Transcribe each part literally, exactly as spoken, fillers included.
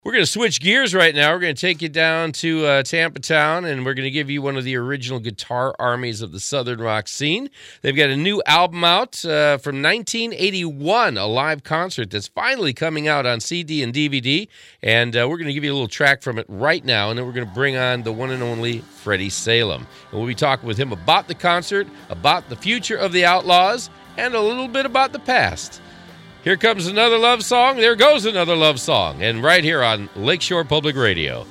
We're going to switch gears right now. We're going to take you down to uh, Tampa Town, and we're going to give you one of the original guitar armies of the Southern rock scene. They've got a new album out uh, from nineteen eighty-one, a live concert that's finally coming out on C D and D V D, and uh, we're going to give you a little track from it right now, and then we're going to bring on the one and only Freddie Salem. And we'll be talking with him about the concert, about the future of the Outlaws, and a little bit about the past. Here comes another love song. There goes another love song. And right here on Lakeshore Public Radio.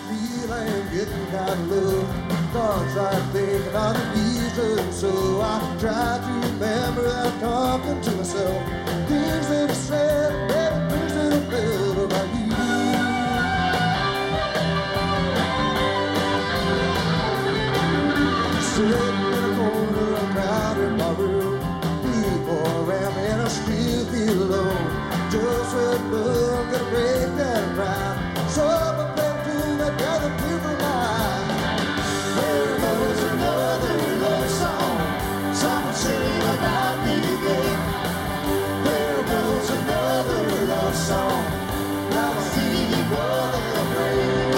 So I try to remember that talking to myself. Things that are said, better things that are felt about you. Sitting in a corner, a crowd in my room. People around me and I still feel alone. Just when love could break that crowd. So I play a tune that gathered people mind. There goes another love song. Someone sing about me again. There goes another love song. Now I see you go there, pray.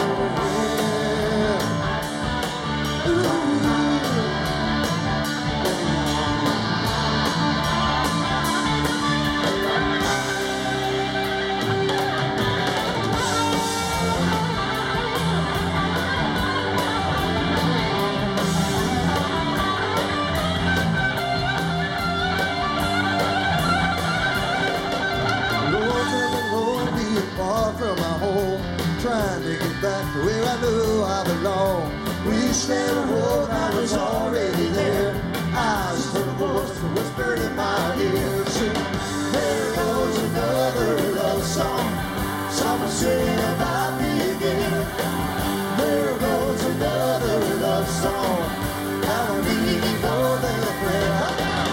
Trying to get back to where I knew I belong. Wish that a road I was already there. Eyes full of voices whispered in my ear. There goes another love song. Someone sing about me again. There goes another love song. Now I need to go there, prayer.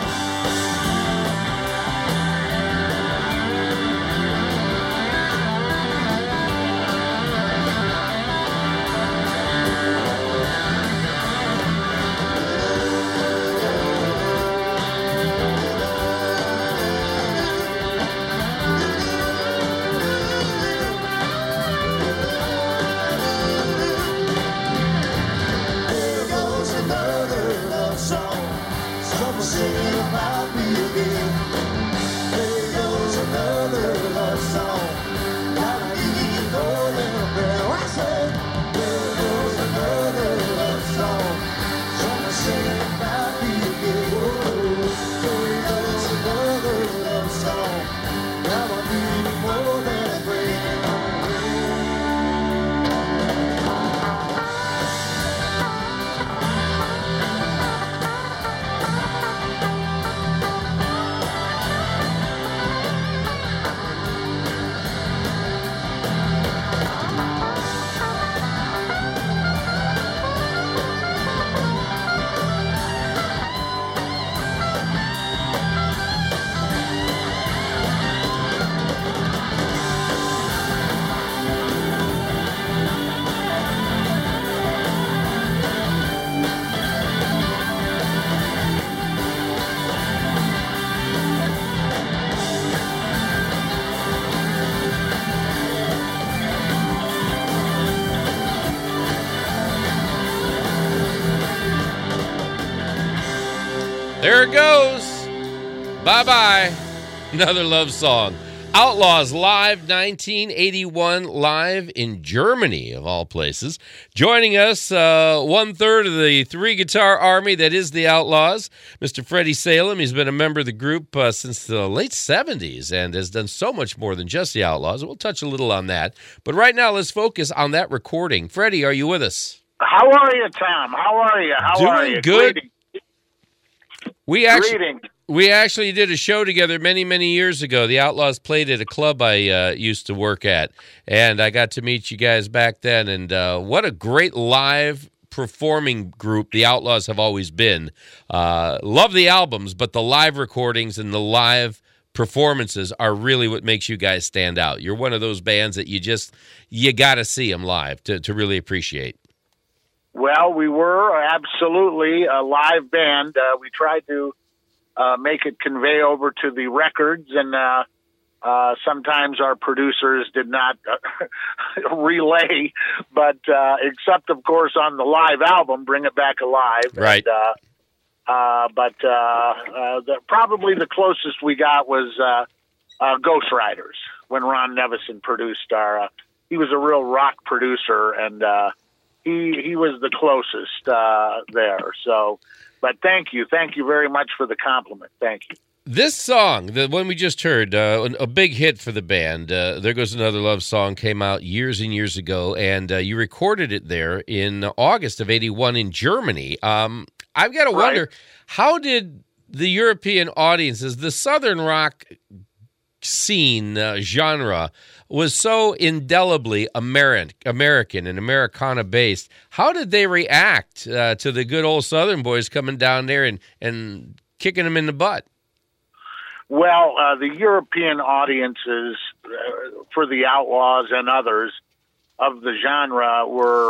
There it goes. Bye-bye. Another love song. Outlaws Live nineteen eighty-one, live in Germany, of all places. Joining us, uh, one-third of the three-guitar army that is the Outlaws, Mister Freddie Salem. He's been a member of the group uh, since the late seventies and has done so much more than just the Outlaws. We'll touch a little on that. But right now, let's focus on that recording. Freddie, are you with us? How are you, Tom? How are you? How Doing are you? good. Greetings. We actually, Greetings. we actually did a show together many, many years ago. The Outlaws played at a club I uh, used to work at, and I got to meet you guys back then. And uh, what a great live performing group the Outlaws have always been. Uh, love the albums, but the live recordings and the live performances are really what makes you guys stand out. You're one of those bands that you just, you got to see them live to, to really appreciate. Well, we were absolutely a live band. Uh, we tried to uh, make it convey over to the records, and uh, Uh, sometimes our producers did not uh, relay, but uh, except, of course, on the live album, Bring It Back Alive. Right. And, uh, uh, but uh, uh, the, probably the closest we got was uh, uh, Ghost Riders, when Ron Nevison produced our... Uh, he was a real rock producer, and uh, he he was the closest uh, there. So, but thank you. Thank you very much for the compliment. Thank you. This song, the one we just heard, uh, a big hit for the band, uh, There Goes Another Love Song, came out years and years ago, and uh, you recorded it there in August of eighty-one in Germany. Um, I've got to Right. wonder, how did the European audiences, the Southern rock scene, uh, genre, was so indelibly Ameri- American and Americana-based, how did they react uh, to the good old Southern boys coming down there and, and kicking them in the butt? Well, uh, the European audiences uh, for the Outlaws and others of the genre were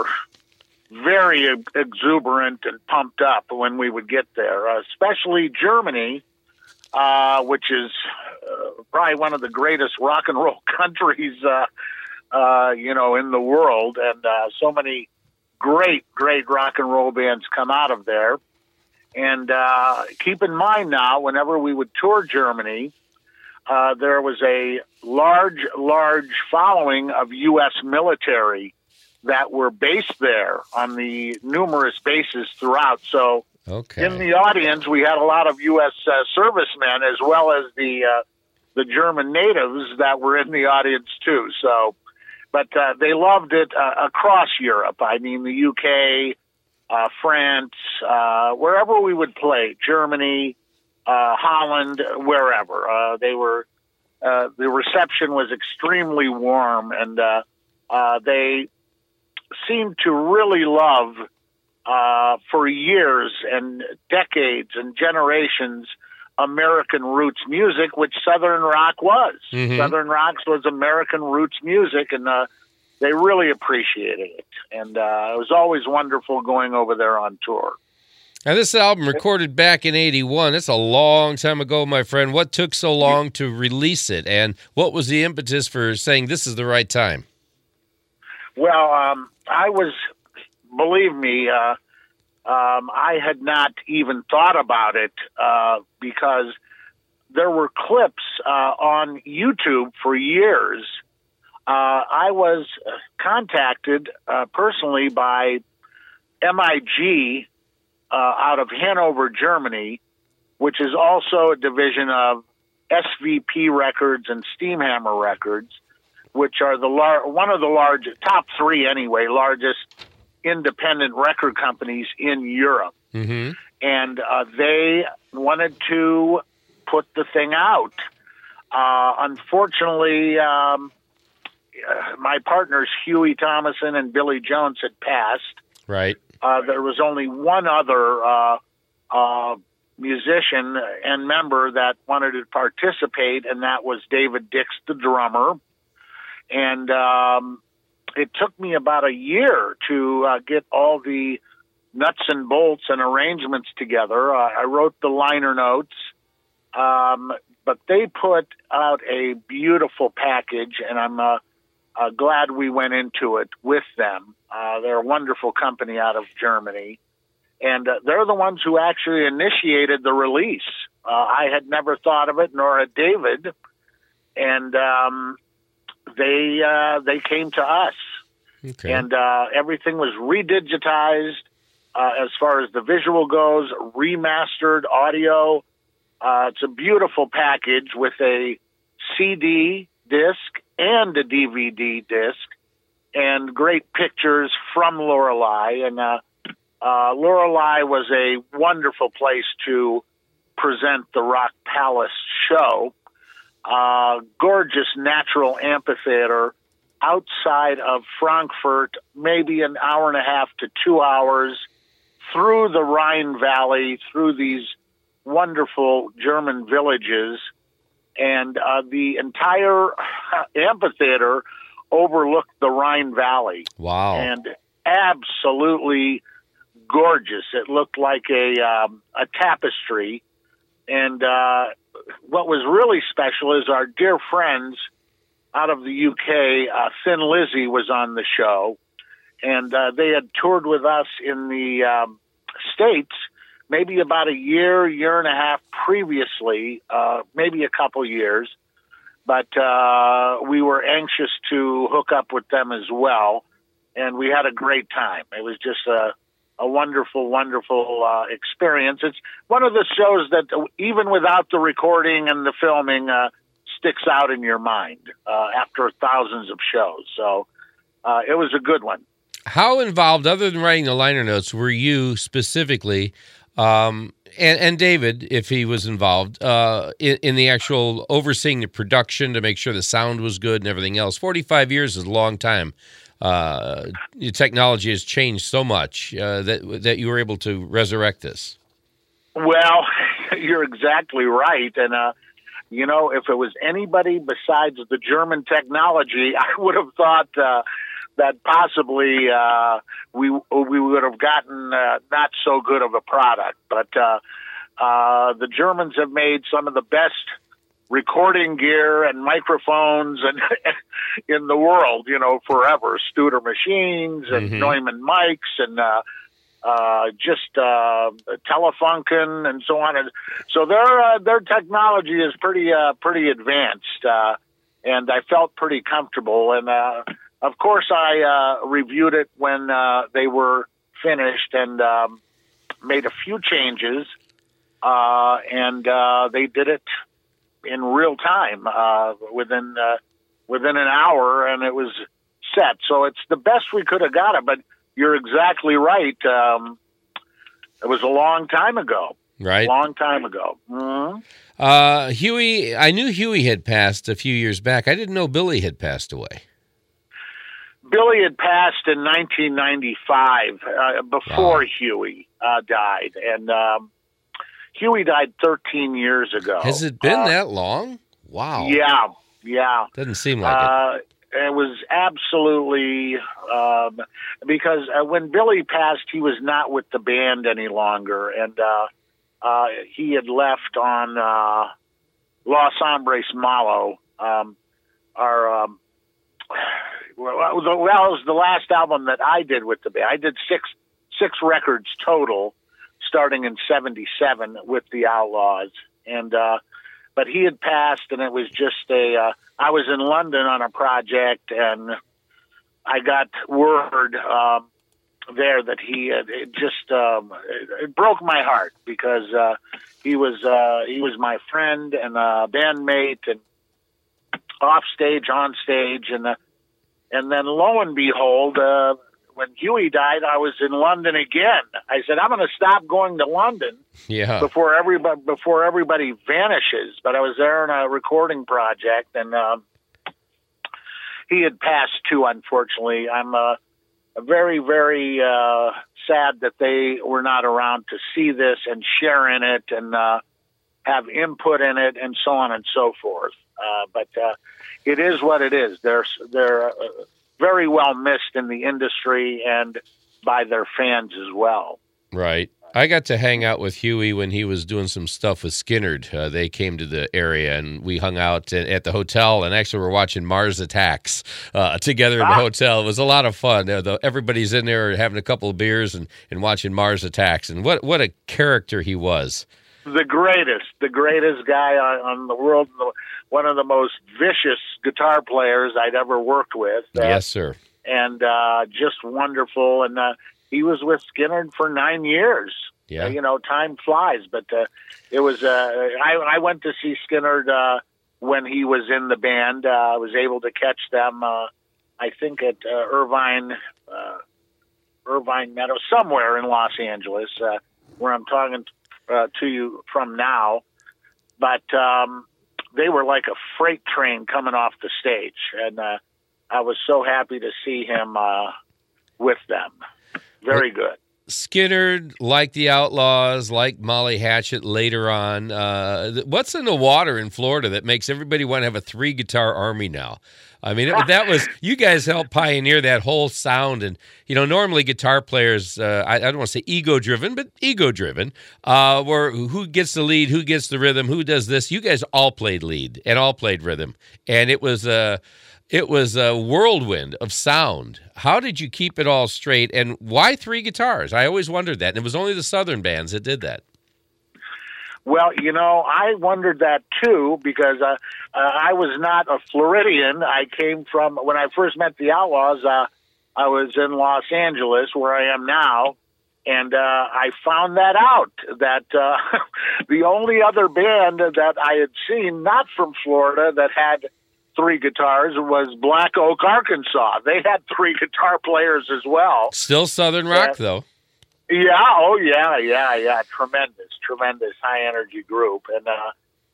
very exuberant and pumped up when we would get there, uh, especially Germany, uh, which is uh, probably one of the greatest rock and roll countries, uh, uh, you know, in the world. And uh, so many great, great rock and roll bands come out of there. And uh, keep in mind now, whenever we would tour Germany, uh, there was a large, large following of U S military that were based there on the numerous bases throughout. So Okay. in the audience, we had a lot of U S uh, servicemen as well as the uh, the German natives that were in the audience too. So, but uh, they loved it uh, across Europe. I mean, the U K, Uh, France, uh, wherever we would play, Germany, uh, Holland, wherever. Uh, they were, uh, the reception was extremely warm, and uh, uh, they seemed to really love, uh, for years and decades and generations, American roots music, which Southern rock was. Mhm. Southern rock was American roots music, and uh, they really appreciated it. And uh, it was always wonderful going over there on tour. Now, this album recorded back in eighty-one. That's a long time ago, my friend. What took so long to release it, and what was the impetus for saying this is the right time? Well, um, I was, believe me, uh, um, I had not even thought about it uh, because there were clips uh, on YouTube for years. Uh, I was contacted uh, personally by M I G uh, out of Hanover, Germany, which is also a division of S V P Records and Steamhammer Records, which are the lar- one of the large, top three anyway, largest independent record companies in Europe. Mm-hmm. And uh, they wanted to put the thing out. Uh, unfortunately, um, uh, my partners, Huey Thomason and Billy Jones, had passed. Right. Uh, there was only one other uh, uh, musician and member that wanted to participate, and that was David Dix, the drummer. And um, it took me about a year to uh, get all the nuts and bolts and arrangements together. Uh, I wrote the liner notes, um, but they put out a beautiful package, and I'm uh, uh, glad we went into it with them. Uh, they're a wonderful company out of Germany, and uh, they're the ones who actually initiated the release. Uh, I had never thought of it, nor had David, and um, they uh, they came to us, Okay. and uh, everything was redigitized uh, as far as the visual goes, remastered audio. Uh, it's a beautiful package with a C D disc and a D V D disc, and great pictures from Lorelei. And uh, uh, Lorelei was a wonderful place to present the Rock Palace show. Uh, gorgeous natural amphitheater outside of Frankfurt, maybe an hour and a half to two hours through the Rhine Valley, through these wonderful German villages, and uh, the entire amphitheater overlooked the Rhine Valley. Wow. And absolutely gorgeous. It looked like a um, a tapestry, and uh, what was really special is our dear friends out of the U K, uh, Thin Lizzy was on the show, and uh, they had toured with us in the um, States maybe about a year, year and a half previously, uh, maybe a couple years. But uh, we were anxious to hook up with them as well, and we had a great time. It was just a, a wonderful, wonderful uh, experience. It's one of the shows that, even without the recording and the filming, uh, sticks out in your mind uh, after thousands of shows. So uh, it was a good one. How involved, other than writing the liner notes, were you specifically, um, and, and David, if he was involved, uh, in, in the actual overseeing the production to make sure the sound was good and everything else? forty-five years is a long time. Uh, the technology has changed so much uh, that that you were able to resurrect this. Well, you're exactly right. And, uh, you know, if it was anybody besides the German technology, I would have thought uh, that possibly uh, we we would have gotten uh, not so good of a product. But uh, uh, the Germans have made some of the best recording gear and microphones and in the world, you know, forever. Studer machines and Mm-hmm. Neumann mics and uh, uh, just uh, Telefunken and so on. And so their uh, their technology is pretty uh, pretty advanced, uh, and I felt pretty comfortable. And uh, of course, I uh, reviewed it when uh, they were finished and um, made a few changes, uh, and uh, they did it in real time, uh, within uh, within an hour, and it was set. So it's the best we could have got it. But you're exactly right. Um, it was a long time ago. Right. Long time ago. Mm-hmm. Uh, Huey, I knew Huey had passed a few years back. I didn't know Billy had passed away. Billy had passed in nineteen ninety-five, uh, before Wow. Huey uh, died, and um, Huey died thirteen years ago. Has it been Uh, that long? Wow. Yeah, yeah. Doesn't seem like it. Uh, it was absolutely um, because uh, when Billy passed, he was not with the band any longer, and uh, uh, he had left on uh, Los Hombres Malo. Um, our um, well, it was the- well, it was the last album that I did with the band. I did six six records total, starting in seventy-seven with the Outlaws, and uh, but he had passed, and it was just a. Uh, I was in London on a project, and I got word um, there that he had, it just um, it, it broke my heart because uh, he was uh, he was my friend and a bandmate, and off stage, on stage, and uh, and then lo and behold. Uh, When Huey died, I was in London again. I said, I'm going to stop going to London Yeah. before everybody before everybody vanishes. But I was there on a recording project, and um, he had passed too. Unfortunately, I'm uh, very, very uh, sad that they were not around to see this and share in it and uh, have input in it, and so on and so forth. Uh, but uh, it is what it is. They're they're. Uh, very well missed in the industry and by their fans as well. Right. I got to hang out with Huey when he was doing some stuff with Skinnerd. Uh, they came to the area, and we hung out at, at the hotel, and actually we're watching Mars Attacks uh, together in the Ah. hotel. It was a lot of fun. Uh, the, everybody's in there having a couple of beers and, and watching Mars Attacks, and what, what a character he was. The greatest, the greatest guy on, on the world, one of the most vicious guitar players I'd ever worked with. Uh, Yes, sir. And uh, just wonderful. And uh, he was with Skinnerd for nine years. Yeah. Uh, you know, time flies. But uh, it was, uh, I, I went to see Skinnerd uh, when he was in the band. Uh, I was able to catch them, uh, I think, at uh, Irvine, uh, Irvine Meadow, somewhere in Los Angeles, uh, where I'm talking uh, to you from now. But um, they were like a freight train coming off the stage, and uh, I was so happy to see him uh, with them. Very good. Skinner, like the Outlaws, like Molly Hatchet later on. Uh, what's in the water in Florida that makes everybody want to have a three-guitar army now? I mean, it, that was, you guys helped pioneer that whole sound. And, you know, normally guitar players, uh, I, I don't want to say ego-driven, but ego-driven, uh, were who gets the lead, who gets the rhythm, who does this. You guys all played lead and all played rhythm. And it was a, it was a whirlwind of sound. How did you keep it all straight? And why three guitars? I always wondered that. And it was only the Southern bands that did that. Well, you know, I wondered that too, because uh, uh, I was not a Floridian. I came from, when I first met the Outlaws, uh, I was in Los Angeles, where I am now, and uh, I found that out, that uh, the only other band that I had seen, not from Florida, that had three guitars was Black Oak, Arkansas. They had three guitar players as well. Still Southern rock, uh, though. Yeah, oh yeah, yeah, yeah. Tremendous, tremendous high energy group. And uh, uh,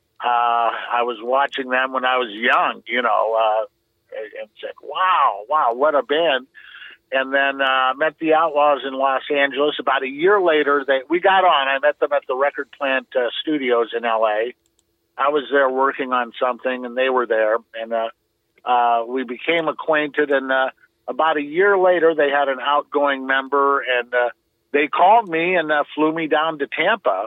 I was watching them when I was young, you know, uh, and said, wow, wow, what a band. And then uh, met the Outlaws in Los Angeles. About a year later, they we got on. I met them at the Record Plant uh, Studios in L A. I was there working on something, and they were there. And uh, uh, we became acquainted. And uh, about a year later, they had an outgoing member, and uh, they called me and uh, flew me down to Tampa,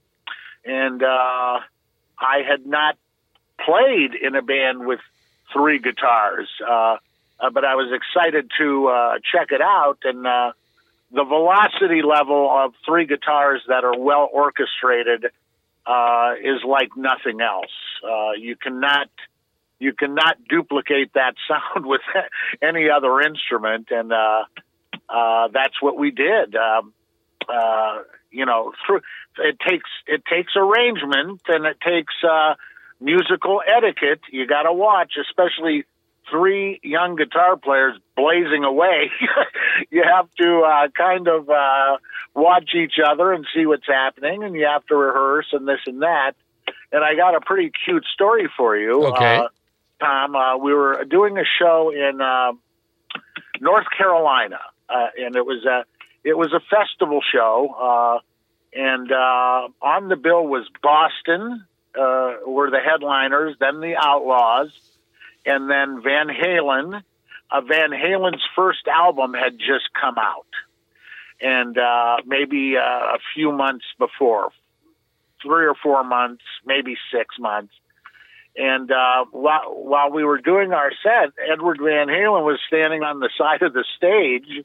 and uh, I had not played in a band with three guitars, uh, uh, but I was excited to uh, check it out, and uh, the velocity level of three guitars that are well orchestrated uh, is like nothing else. Uh, you cannot you cannot duplicate that sound with any other instrument, and uh, uh, that's what we did. Um, Uh, you know, through, it takes it takes arrangement, and it takes uh, musical etiquette. You got to watch, especially three young guitar players blazing away. You have to uh, kind of uh, watch each other and see what's happening, and you have to rehearse and this and that. And I got a pretty cute story for you, okay. uh, Tom. Uh, we were doing a show in uh, North Carolina, uh, and it was a It was a festival show, uh, and uh, on the bill was Boston, uh, were the headliners, then the Outlaws, and then Van Halen. Uh, Van Halen's first album had just come out, and uh, maybe uh, a few months before, three or four months, maybe six months. And uh, while, while we were doing our set, Edward Van Halen was standing on the side of the stage,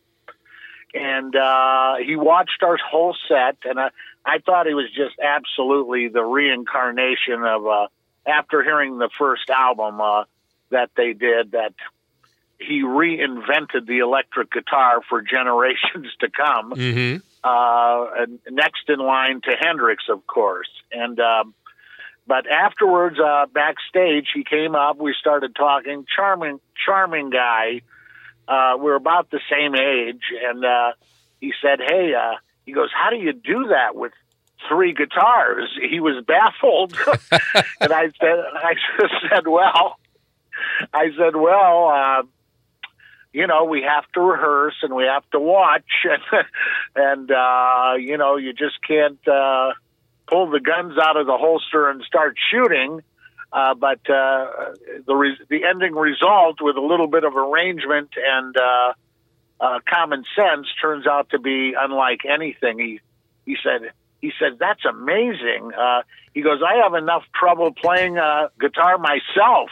and uh, he watched our whole set, and I, I thought he was just absolutely the reincarnation of, uh, after hearing the first album uh, that they did, that he reinvented the electric guitar for generations to come, Mm-hmm. uh, and next in line to Hendrix, of course. And um, but afterwards, uh, backstage, he came up, we started talking, charming, charming guy. Uh, we're about the same age, and uh, he said, hey, uh, he goes, how do you do that with three guitars? He was baffled. And I said, I just said, well, I said, well, uh, you know, we have to rehearse and we have to watch, and, and uh, you know, you just can't uh, pull the guns out of the holster and start shooting. Uh, but uh, the re- the ending result, with a little bit of arrangement and uh, uh, common sense, turns out to be unlike anything. He he said he said that's amazing. Uh, he goes, I have enough trouble playing uh, guitar myself.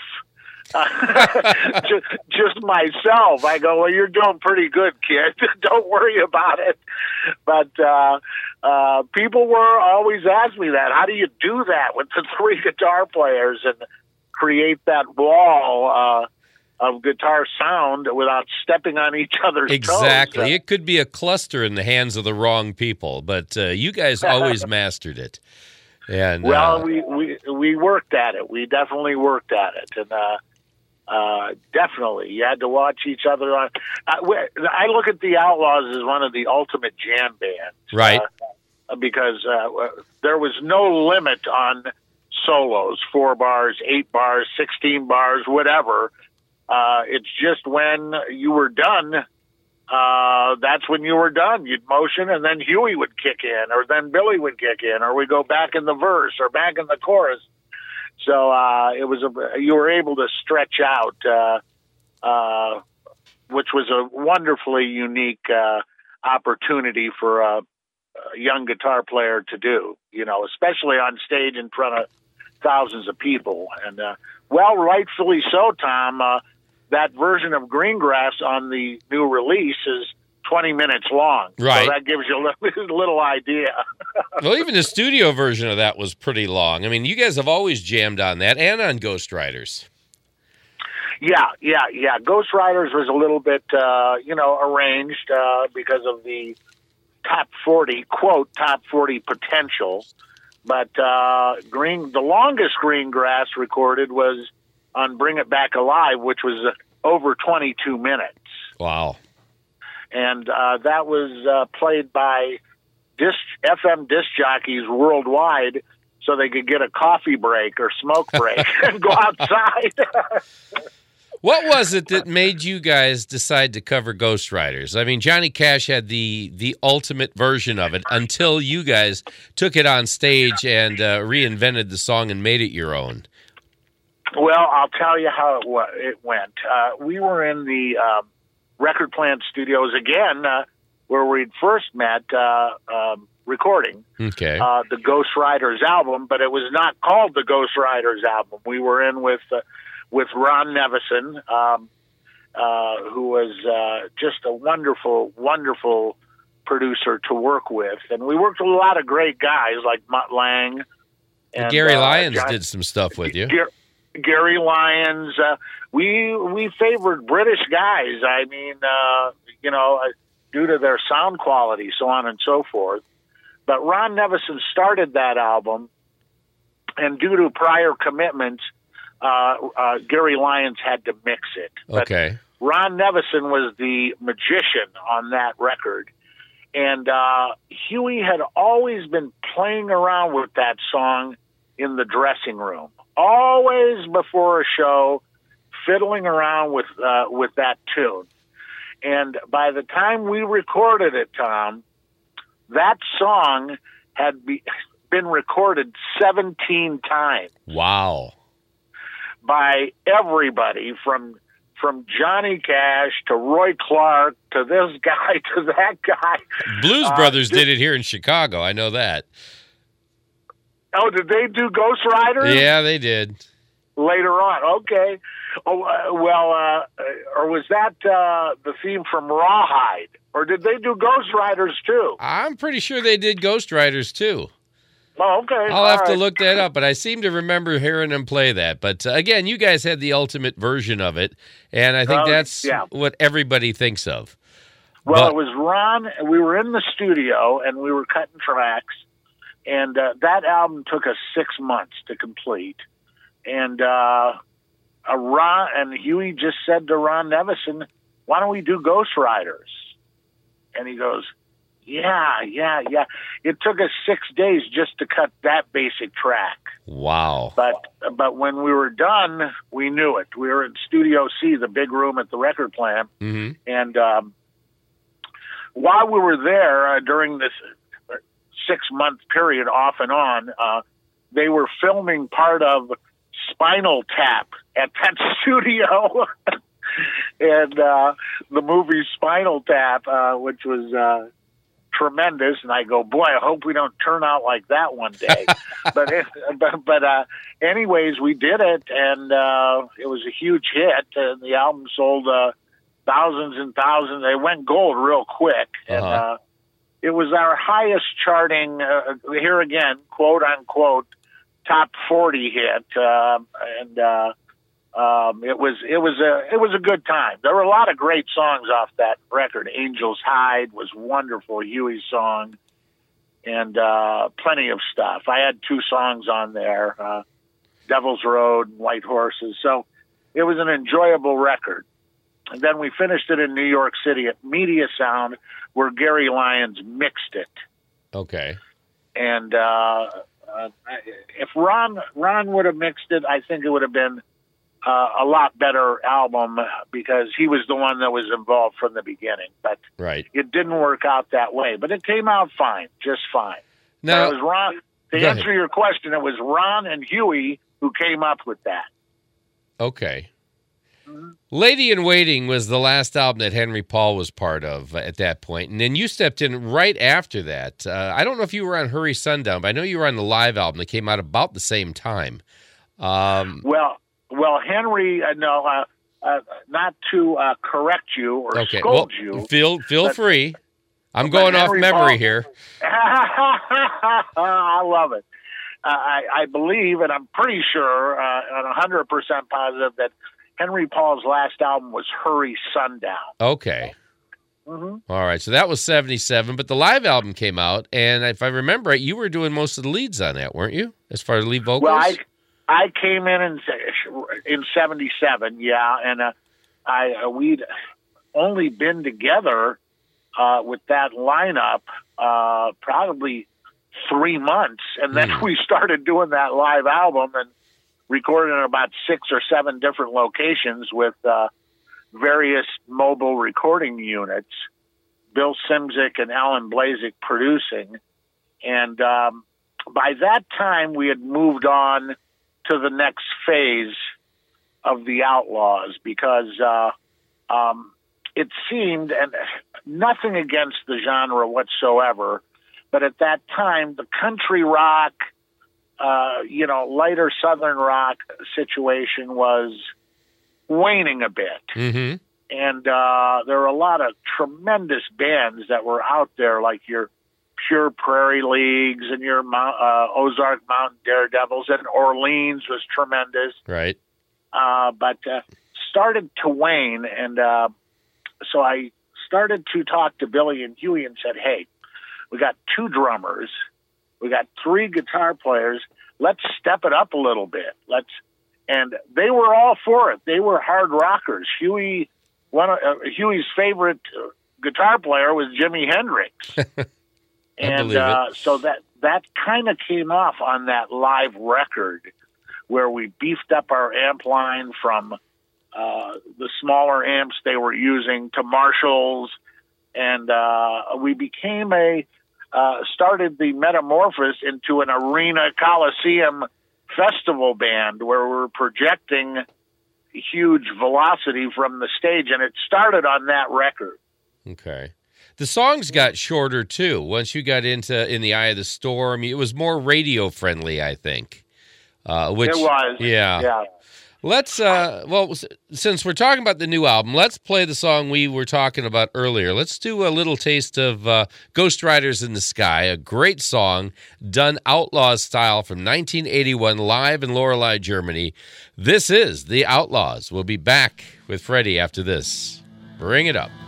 Uh, just, just myself. I go, well, you're doing pretty good, kid. Don't worry about it. But uh, uh, people were always asking me that. How do you do that with the three guitar players and create that wall uh, of guitar sound without stepping on each other's Exactly. toes? It could be a cluster in the hands of the wrong people, but uh, you guys always mastered it. And well, uh, we, we we worked at it. We definitely worked at it, and uh, uh, definitely you had to watch each other. On. I, I look at the Outlaws as one of the ultimate jam bands, right? Uh, because uh, there was no limit on solos, four bars, eight bars, sixteen bars, whatever. Uh, it's just when you were done, uh, that's when you were done. You'd motion, and then Huey would kick in, or then Billy would kick in, or we go back in the verse or back in the chorus. So uh, it was a, you were able to stretch out, uh, uh, which was a wonderfully unique uh, opportunity for a, a young guitar player to do. You know, especially on stage in front of thousands of people. And uh, well, rightfully so, Tom. Uh, that version of Greengrass on the new release is twenty minutes long. Right. So that gives you a little, little idea. Well, even the studio version of that was pretty long. I mean, you guys have always jammed on that and on Ghost Riders. Yeah, yeah, yeah. Ghost Riders was a little bit, uh, you know, arranged uh, because of the top forty, quote, top forty potential. But uh, Green, the longest Greengrass recorded was on Bring It Back Alive, which was over twenty-two minutes. Wow. And uh, that was uh, played by disc, F M disc jockeys worldwide so they could get a coffee break or smoke break and go outside. What was it that made you guys decide to cover Ghost Riders? I mean, Johnny Cash had the the ultimate version of it until you guys took it on stage and uh, reinvented the song and made it your own. Well, I'll tell you how it, wa- it went. Uh, we were in the um, Record Plant Studios again, uh, where we'd first met uh, um, recording Okay. uh, the Ghost Riders album, but it was not called the Ghost Riders album. We were in with uh, with Ron Nevison, um, uh, who was uh, just a wonderful, wonderful producer to work with, and we worked with a lot of great guys like Mutt Lang. And, Gary uh, Lyons John- did some stuff with you. Gar- Gary Lyons. Uh, we we favored British guys. I mean, uh, you know, uh, due to their sound quality, so on and so forth. But Ron Nevison started that album, and due to prior commitments, uh, uh, Gary Lyons had to mix it. But Okay. Ron Nevison was the magician on that record. And uh, Huey had always been playing around with that song in the dressing room, always before a show, fiddling around with uh, with that tune. And by the time we recorded it, Tom, that song had be, been recorded seventeen times Wow. by everybody from from Johnny Cash to Roy Clark to this guy to that guy. Blues Uh, Brothers just- did it here in Chicago. I know that. Oh, did they do Ghost Riders? Yeah, they did. Later on, okay. Oh, uh, well, uh, or was that uh, the theme from Rawhide? Or did they do Ghost Riders too? I'm pretty sure they did Ghost Riders too. Oh, okay. I'll All have to right. look that up, but I seem to remember hearing them play that. But uh, again, you guys had the ultimate version of it, and I think Oh, that's yeah. what everybody thinks of. Well, But- it was Ron. We were in the studio and we were cutting tracks, and uh, that album took us six months to complete. And uh, a Ron and Huey just said to Ron Nevison, "Why don't we do Ghost Riders?" And he goes, "Yeah, yeah, yeah." It took us six days just to cut that basic track. Wow. But but when we were done, we knew it. We were in Studio C, the big room at the record plant, hmm and um, while we were there uh, during this six-month period, off and on, uh, they were filming part of Spinal Tap at that studio, and uh, the movie Spinal Tap, uh, which was uh, tremendous. And I go, boy, I hope we don't turn out like that one day. but it, but, but uh, anyways, we did it, and uh, it was a huge hit. And the album sold uh, thousands and thousands. They went gold real quick, and Uh-huh. uh, it was our highest charting. Uh, here again, quote unquote, top forty hit, uh, and uh, um, it was it was a it was a good time. There were a lot of great songs off that record. Angel's Hide was wonderful, Huey's song, and uh, plenty of stuff. I had two songs on there, uh, Devil's Road and White Horses. So it was an enjoyable record. And then we finished it in New York City at Media Sound, where Gary Lyons mixed it. Okay. And uh, uh, if Ron Ron would have mixed it, I think it would have been uh, a lot better album because he was the one that was involved from the beginning. But right. it didn't work out that way. But it came out fine, just fine. Now, it was Ron. To go answer ahead. your question, it was Ron and Huey who came up with that. Okay. Lady in Waiting was the last album that Henry Paul was part of at that point, and then you stepped in right after that. Uh, I don't know if you were on Hurry Sundown, but I know you were on the live album that came out about the same time. Um, Well, well, Henry, uh, no, uh, uh, not to uh, correct you or okay, well, scold you. feel feel but- free. I'm but going off Henry memory Paul- here. I love it. Uh, I, I believe, and I'm pretty sure, uh, and one hundred percent positive, that Henry Paul's last album was Hurry Sundown. Okay. hmm All right, so that was seventy-seven, but the live album came out, and if I remember right, you were doing most of the leads on that, weren't you? As far as lead vocals? Well, I I came in in, in seventy-seven, yeah, and uh, I uh, we'd only been together uh, with that lineup uh, probably three months, and then Hmm. we started doing that live album and recorded in about six or seven different locations with uh, various mobile recording units. Bill Simzik and Alan Blazik producing, and um, by that time we had moved on to the next phase of the Outlaws because uh, um, it seemed, and nothing against the genre whatsoever, but at that time the country rock, uh, you know, lighter Southern rock situation was waning a bit. Mm-hmm. And uh, there were a lot of tremendous bands that were out there, like your Pure Prairie Leagues and your Mount, uh, Ozark Mountain Daredevils, and Orleans was tremendous. Right. Uh, but uh, started to wane, and uh, so I started to talk to Billy and Huey and said, hey, we got two drummers, we got three guitar players, let's step it up a little bit. Let's, and they were all for it. They were hard rockers. Huey, one of uh, Huey's favorite uh, guitar player was Jimi Hendrix. And believe it. uh, so that that kind of came off on that live record where we beefed up our amp line from uh, the smaller amps they were using to Marshalls, and uh, we became a uh, started the metamorphosis into an arena coliseum festival band where we're projecting huge velocity from the stage, and it started on that record. Okay. The songs got shorter too. Once you got into In the Eye of the Storm, it was more radio friendly, I think. Uh, which It was. yeah. Yeah. Let's uh, well, s- since we're talking about the new album, let's play the song we were talking about earlier. Let's do a little taste of uh, Ghost Riders in the Sky, a great song done Outlaws style from nineteen eighty-one, live in Lorelei, Germany. This is The Outlaws. We'll be back with Freddie after this. Bring it up.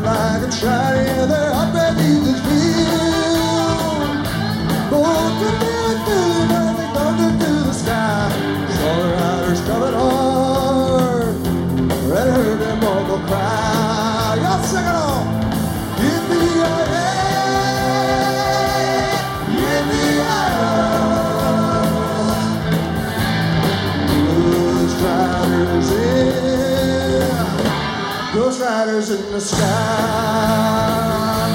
like a shining in their hot red eagles field. Both the men through nothing thunder to the sky. Saw the riders coming hard, and heard them all go cry. Y'all sing it on. Yippee-yi-yi, yippee-yi-yi. Ghost riders in, ghost riders in the sky.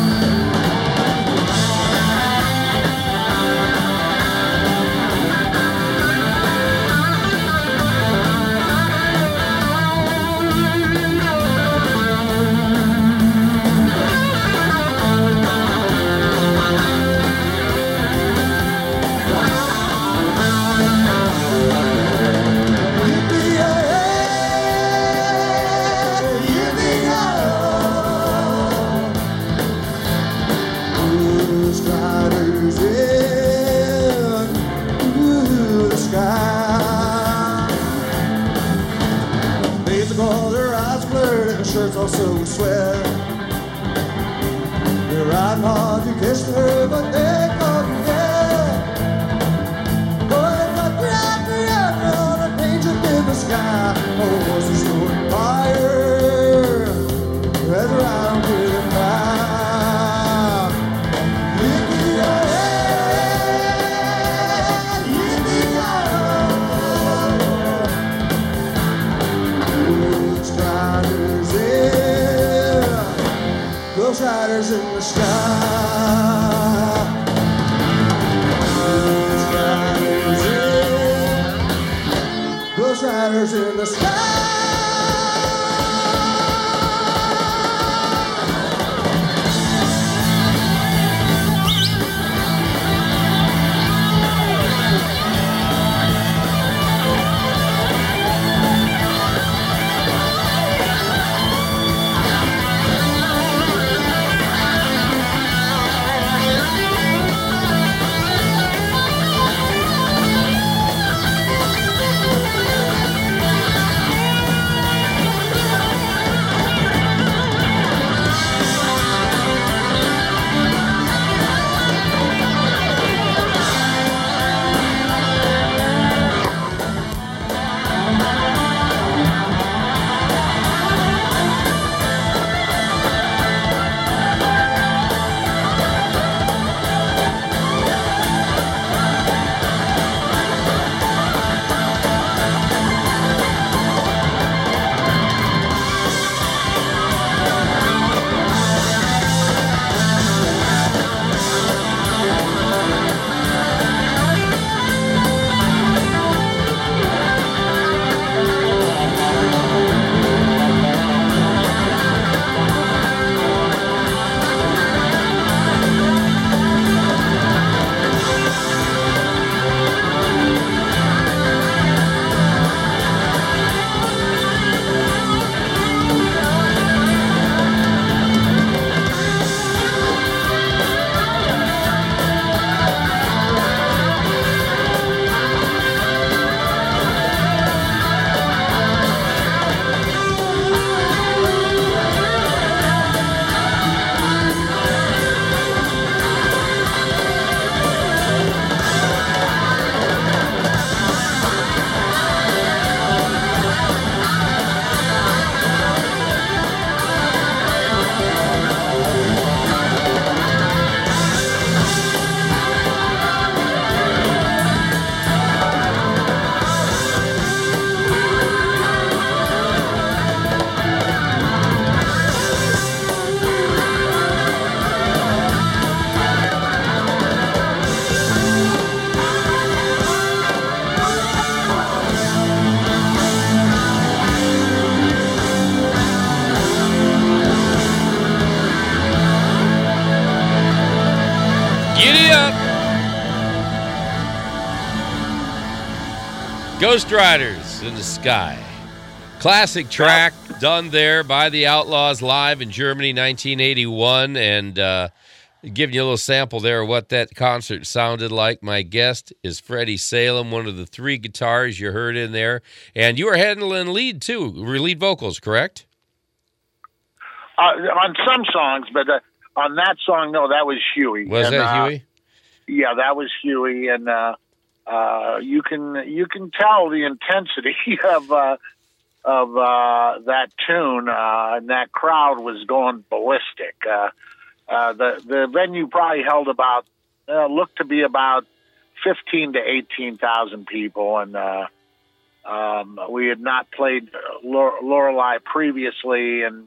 Shirts also sweat. They're riding hard to catch her, but they can't get. Boy, they got right forever on a page up in the sky. Oh, horses going fire as around with the crowd. Yippee-yi-yi, yippee-yi-yi. Ghost riders in, ghost riders in the sky. Ghost riders in, ghost riders in the sky. Ghost Riders in the Sky. Classic track done there by the Outlaws live in Germany, nineteen eighty-one. And uh, giving you a little sample there of what that concert sounded like. My guest is Freddie Salem, one of the three guitars you heard in there. And you were handling lead, too, lead vocals, correct? on some songs, but uh, on that song, no, that was Huey. Was and, that uh, Huey? Yeah, that was Huey, and uh, uh, you can you can tell the intensity of uh, of uh, that tune, uh, and that crowd was going ballistic. Uh, uh, the the venue probably held about uh, looked to be about fifteen to eighteen thousand people, and uh, um, we had not played Lore- Lorelei previously, and.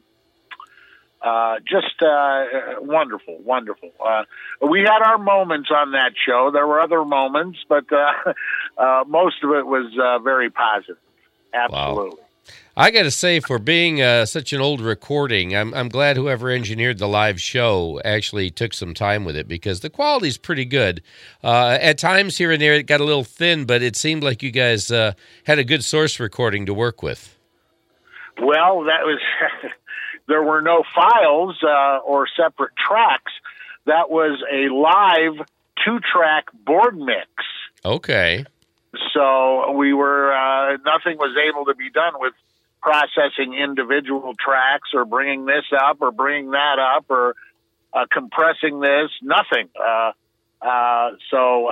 Uh, just uh, wonderful, wonderful. Uh, we had our moments on that show. There were other moments, but uh, uh, most of it was uh, very positive. Absolutely. Wow. I got to say, for being uh, such an old recording, I'm I'm glad whoever engineered the live show actually took some time with it, because the quality's pretty good. Uh, at times here and there, it got a little thin, but it seemed like you guys uh, had a good source recording to work with. Well, that was. There were no files uh, or separate tracks. That was a live two-track board mix. Okay. So we were uh, nothing was able to be done with processing individual tracks or bringing this up or bringing that up or uh, compressing this. Nothing. Uh, uh, so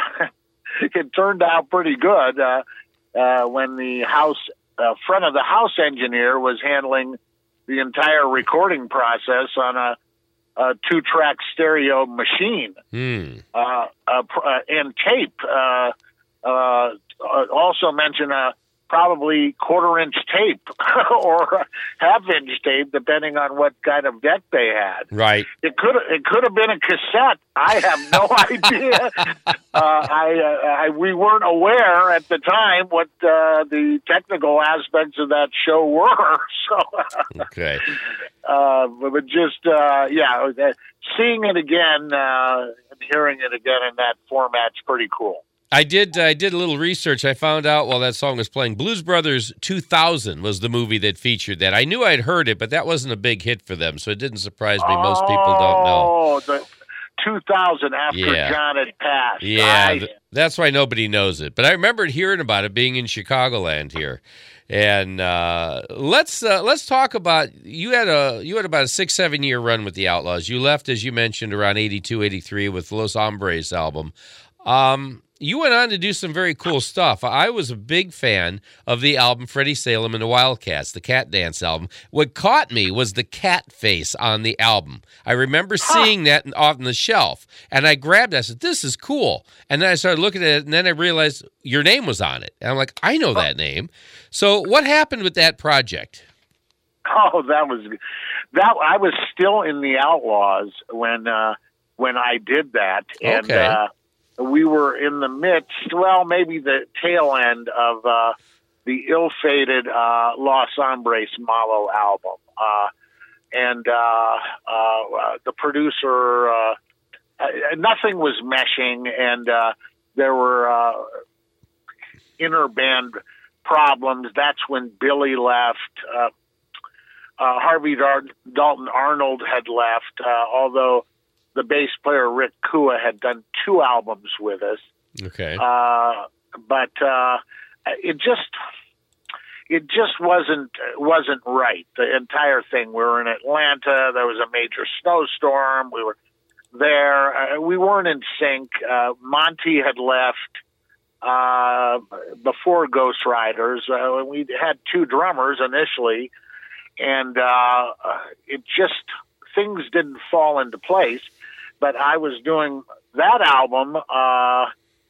it turned out pretty good uh, uh, when the house uh, front of the house engineer was handling the entire recording process on a, a two-track stereo machine, hmm. uh, uh, uh, and tape. Uh, uh, also mention a probably quarter-inch tape or half-inch tape, depending on what kind of deck they had. Right. It could it could have been a cassette. I have no idea. Uh, I, uh, I we weren't aware at the time what uh, the technical aspects of that show were. So, okay. Uh, but just uh, yeah, seeing it again uh, and hearing it again in that format's pretty cool. I did I did a little research. I found out while that song was playing, Blues Brothers two thousand was the movie that featured that. I knew I'd heard it, but that wasn't a big hit for them, so it didn't surprise me. Most people don't know. Oh, the two thousand after Yeah. John had passed. Yeah, I, th- that's why nobody knows it. But I remembered hearing about it being in Chicagoland here. And uh, let's uh, let's talk about you had a you had about a six seven year run with the Outlaws. You left, as you mentioned, around eighty-two, eighty-three with the Los Hombres album. Um, you went on to do some very cool stuff. I was a big fan of the album Freddie Salem and the Wildcats, the Cat Dance album. What caught me was the cat face on the album. I remember seeing that off on the shelf, and I grabbed it. I said, this is cool. And then I started looking at it, and then I realized your name was on it. And I'm like, I know that name. So what happened with that project? Oh, that was that. I was still in the Outlaws when uh, when I did that, and Okay. uh, we were in the midst. Well, maybe the tail end of uh, the ill-fated uh, Los Hombres Malo album, uh, and uh, uh, the producer. Uh, uh, nothing was meshing, and uh, there were uh, inner band problems. That's when Billy left. Uh, Uh, Harvey Dar- Dalton Arnold had left, uh, although the bass player Rick Kua had done two albums with us. Okay. Uh, but uh, it just it just wasn't wasn't right. The entire thing. We were in Atlanta. There was a major snowstorm. We were there. Uh, we weren't in sync. Uh, Monty had left uh, before Ghost Riders. Uh, we had two drummers initially. And uh, it just, things didn't fall into place. But I was doing that album uh,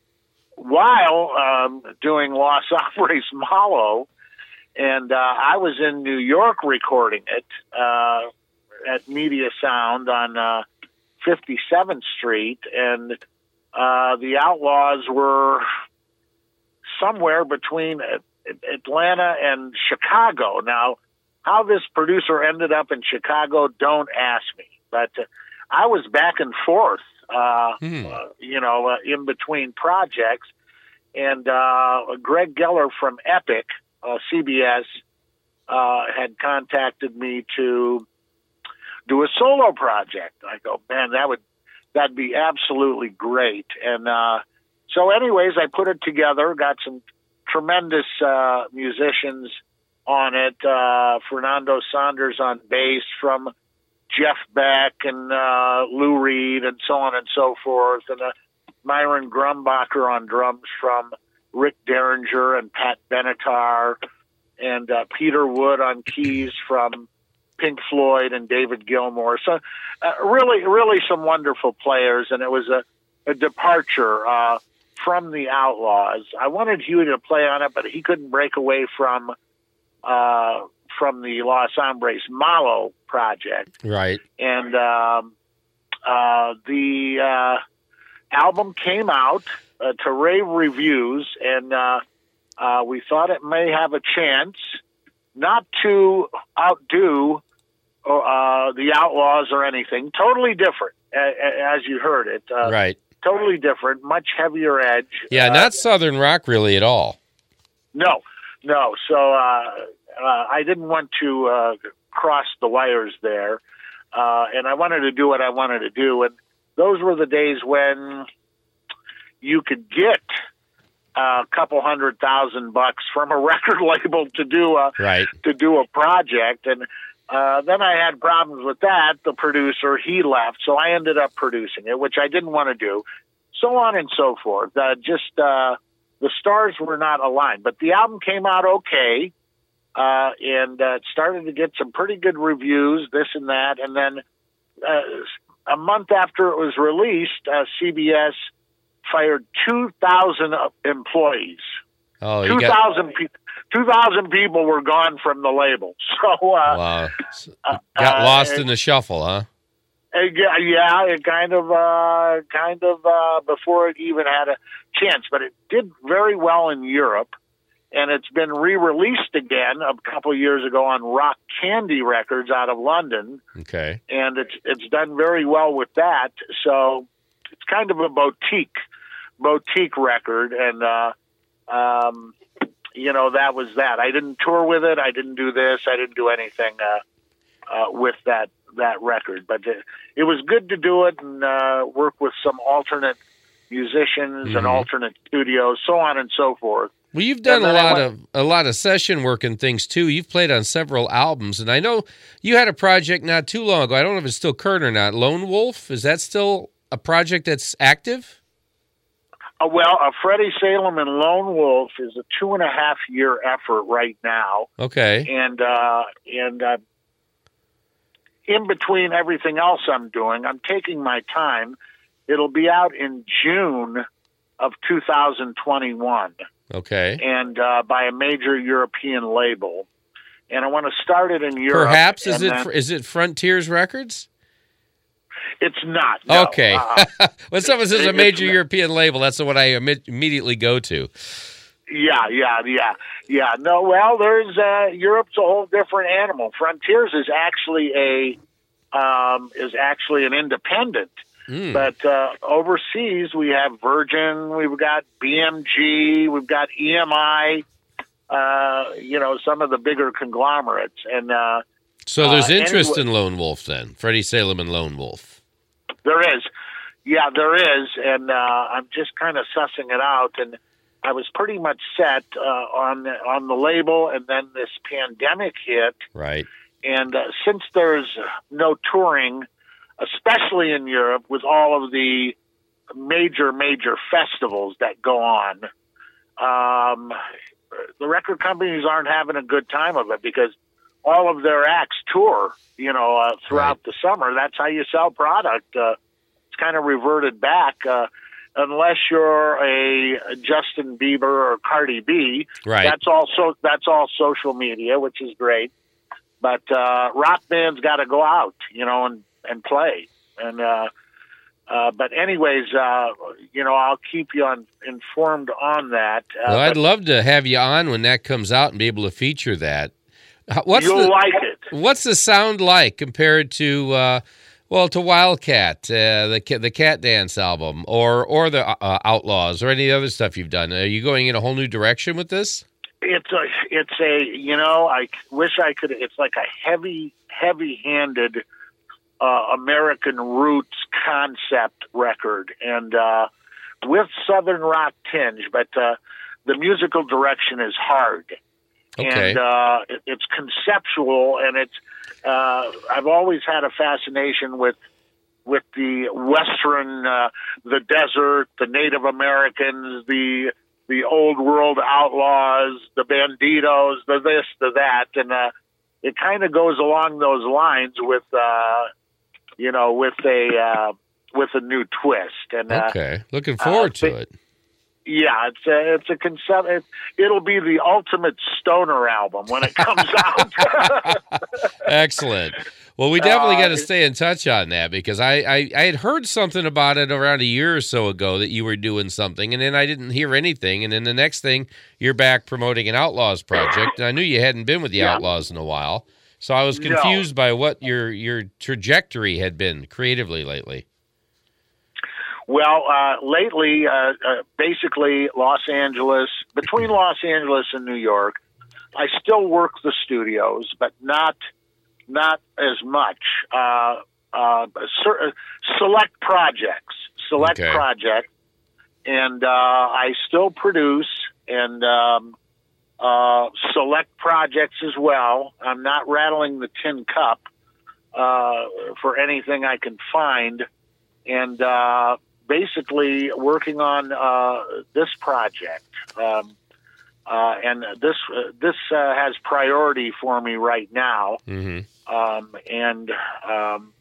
while um, doing Los Hombres Malo. And uh, I was in New York recording it uh, at Media Sound on uh, fifty-seventh Street. And uh, the Outlaws were somewhere between Atlanta and Chicago. Now, how this producer ended up in Chicago, don't ask me. But uh, I was back and forth, uh, Hmm. uh, you know, uh, in between projects. And uh, Greg Geller from Epic, uh, C B S, uh, had contacted me to do a solo project. I go, man, that would that'd be absolutely great. And uh, so, anyways, I put it together. Got some tremendous uh, musicians on it, uh, Fernando Saunders on bass from Jeff Beck and uh, Lou Reed and so on and so forth, and uh, Myron Grumbacher on drums from Rick Derringer and Pat Benatar, and uh, Peter Wood on keys from Pink Floyd and David Gilmour. So uh, really, really some wonderful players, and it was a, a departure uh, from the Outlaws. I wanted Huey to play on it, but he couldn't break away from uh, from the Los Hombres Malo project. Right. And um, uh, the uh, album came out uh, to rave reviews, and uh, uh, we thought it may have a chance not to outdo uh, the Outlaws or anything. Totally different, as you heard it. Uh, right. Totally different, much heavier edge. Yeah, uh, not Southern rock really at all. No, no. So uh, uh, I didn't want to uh, cross the wires there, uh, and I wanted to do what I wanted to do. And those were the days when you could get a couple hundred thousand bucks from a record label to do a right. to do a project, and uh, then I had problems with that. The producer, he left, so I ended up producing it, which I didn't want to do. So on and so forth. Uh, just uh, the stars were not aligned, but the album came out okay, uh, and uh, it started to get some pretty good reviews, this and that, and then uh, a month after it was released, uh, C B S fired two thousand employees. Oh, two thousand got... pe- two thousand people were gone from the label. So, uh, wow. Got uh, lost uh, in the shuffle, huh? It, yeah, it kind of, uh, kind of, uh, before it even had a chance, but it did very well in Europe, and it's been re-released again a couple years ago on Rock Candy Records out of London. Okay. And it's, it's done very well with that. So it's kind of a boutique, boutique record. And, uh, um, you know, that was that. I didn't tour with it. I didn't do this. I didn't do anything, uh, uh, with that, that record, but it, it was good to do it and uh, work with some alternate musicians mm-hmm. and alternate studios, so on and so forth. Well, you've done a lot went, of a lot of session work and things too. You've played on several albums, and I know you had a project not too long ago. I don't know if it's still current or not. Lone Wolf, is that still a project that's active? Uh, well, uh, Freddie Salem and Lone Wolf is a two and a half year effort right now. Okay, and uh, and. Uh, In between everything else I'm doing, I'm taking my time. It'll be out in June of two thousand twenty-one. Okay. And uh, by a major European label. And I want to start it in Europe. Perhaps is it then, is it Frontiers Records? It's not. No. Okay. Uh, when someone says a major not. European label, that's the one I imme- immediately go to. Yeah, yeah, yeah, yeah. No, well, there's uh, Europe's a whole different animal. Frontiers is actually a um, is actually an independent, mm. but uh, overseas we have Virgin, we've got B M G, we've got E M I. Uh, you know, some of the bigger conglomerates, and uh, so there's uh, interest anyway, in Lone Wolf then, Freddie Salem and Lone Wolf. There is, yeah, there is, and uh, I'm just kind of sussing it out and. I was pretty much set uh, on on the label, and then this pandemic hit. Right. And uh, since there's no touring, especially in Europe, with all of the major, major festivals that go on, um, the record companies aren't having a good time of it because all of their acts tour, you know, uh, throughout right. the summer. That's how you sell product. Uh, it's kind of reverted back. Uh, Unless you're a Justin Bieber or Cardi B, right. that's also that's all social media, which is great. But uh, rock bands got to go out, you know, and, and play. And uh, uh, but anyways, uh, you know, I'll keep you on, informed on that. Uh, well, I'd love to have you on when that comes out and be able to feature that. What's you'll the, like it. What's the sound like compared to? Uh, Well, to Wildcat, uh, the the Cat Dance album, or or the uh, Outlaws, or any other stuff you've done. Are you going in a whole new direction with this? It's a, it's a, you know, I wish I could. It's like a heavy, heavy-handed uh, American roots concept record, and uh, with Southern rock tinge, but uh, the musical direction is hard. Okay. And uh, it, it's conceptual, and it's uh, I've always had a fascination with with the Western, uh, the desert, the Native Americans, the the old world outlaws, the banditos, the this, the that, and uh, it kind of goes along those lines with, uh, you know, with a uh, with a new twist. And uh, okay, looking forward uh, to it. Yeah, it's a, it's a concept. It, it'll be the ultimate stoner album when it comes out. Excellent. Well, we definitely Uh, got to stay in touch on that because I, I, I had heard something about it around a year or so ago that you were doing something, and then I didn't hear anything. And then the next thing, you're back promoting an Outlaws project, and I knew you hadn't been with the Yeah. Outlaws in a while, so I was No. confused by what your your trajectory had been creatively lately. Well, uh, lately, uh, uh, basically Los Angeles, between Los Angeles and New York, I still work the studios, but not not as much. Uh, uh, cer- select projects, select Okay. projects, and uh, I still produce and um, uh, select projects as well. I'm not rattling the tin cup uh, for anything I can find, and uh, basically working on uh, this project. Um, uh, and this uh, this uh, has priority for me right now. Mm-hmm. Um, and um,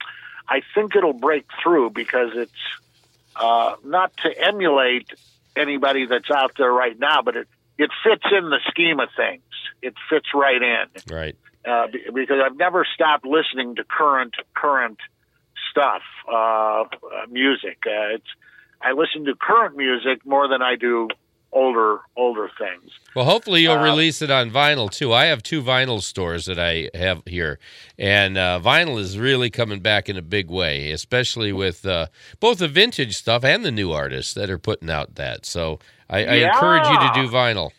I think it'll break through because it's uh, not to emulate anybody that's out there right now, but it, it fits in the scheme of things. It fits right in. Right. Uh, be- because I've never stopped listening to current current stuff, uh, uh, music. Uh, it's I listen to current music more than I do older older things. Well, hopefully you'll Uh, release it on vinyl, too. I have two vinyl stores that I have here, and uh, vinyl is really coming back in a big way, especially with uh, both the vintage stuff and the new artists that are putting out that. So I, I Yeah. encourage you to do vinyl.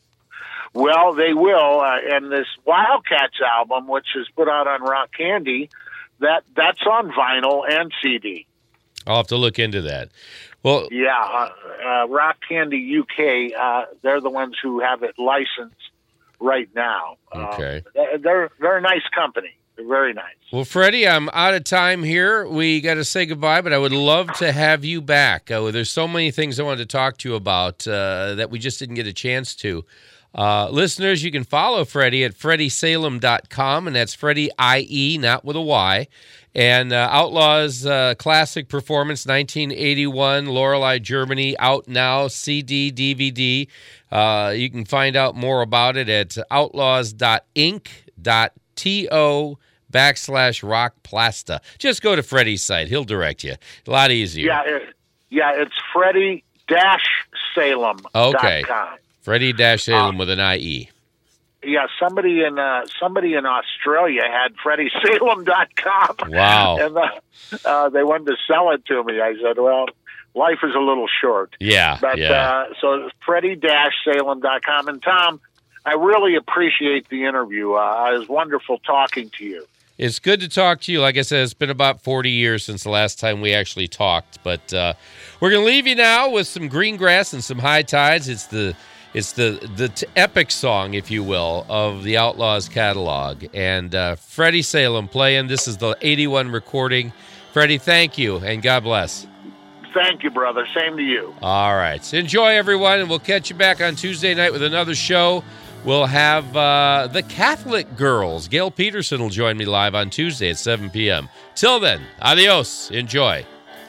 Well, they will, uh, and this Wildcats album, which is put out on Rock Candy, that that's on vinyl and C D. I'll have to look into that. Well, Yeah, uh, uh, Rock Candy U K, uh, they're the ones who have it licensed right now. Okay. Uh, they're they're a nice company. They're very nice. well, Freddie, I'm out of time here. We got to say goodbye, but I would love to have you back. Uh, there's so many things I wanted to talk to you about uh, that we just didn't get a chance to. Uh, listeners, you can follow Freddie at freddie salem dot com, and that's Freddie I E, not with a Y. And uh, Outlaws uh, Classic Performance nineteen eighty-one, Lorelei, Germany, out now, C D, D V D. Uh, you can find out more about it at outlaws dot inc dot to backslash rock plasta. Just go to Freddie's site. He'll direct you. A lot easier. Yeah, it, yeah, it's freddie dash salem dot com. Okay. Freddie dash Salem with an I E. Yeah, somebody in uh, somebody in Australia had freddie salem dot com. Wow. And uh, uh, they wanted to sell it to me. I said, well, life is a little short. Yeah, But yeah. uh, so freddie dash salem dot com. And Tom, I really appreciate the interview. Uh, it was wonderful talking to you. It's good to talk to you. Like I said, it's been about forty years since the last time we actually talked. But uh, we're going to leave you now with some Greengrass and some High Tides. It's the it's the the t- epic song, if you will, of the Outlaws catalog. And uh, Freddie Salem playing. This is the eighty-one recording. Freddie, thank you, and God bless. Thank you, brother. Same to you. All right. So enjoy, everyone, and we'll catch you back on Tuesday night with another show. We'll have uh, the Catholic Girls. Gail Peterson will join me live on Tuesday at seven p.m. Till then, adios. Enjoy.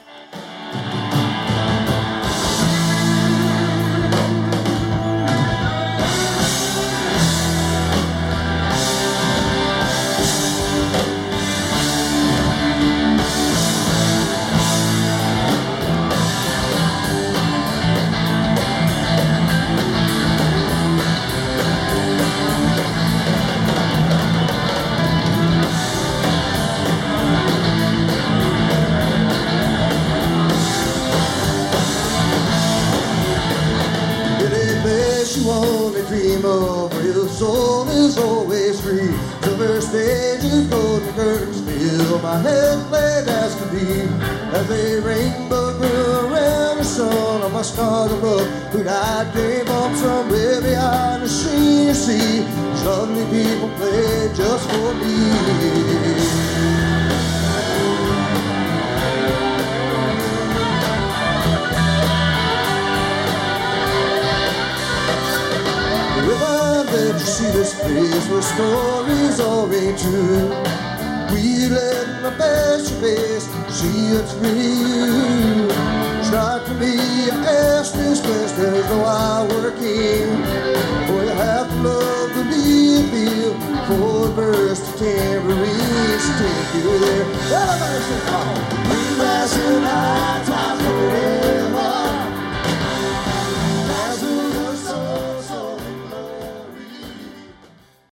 Any place you only dream of, where your soul is always free. Silver stages, golden curtains, fill my head laid as could be, as a rainbow grew around the sun of my scars above. When I came home somewhere behind the senior sea, these lovely people played just for me. That you see this place where stories all ring true. We let my past your face, see it's real. Try to me, I ask this question as though I were a king. For you have to love to be a feel for the burst of tambourines to take you there. Everybody say, oh, we last night.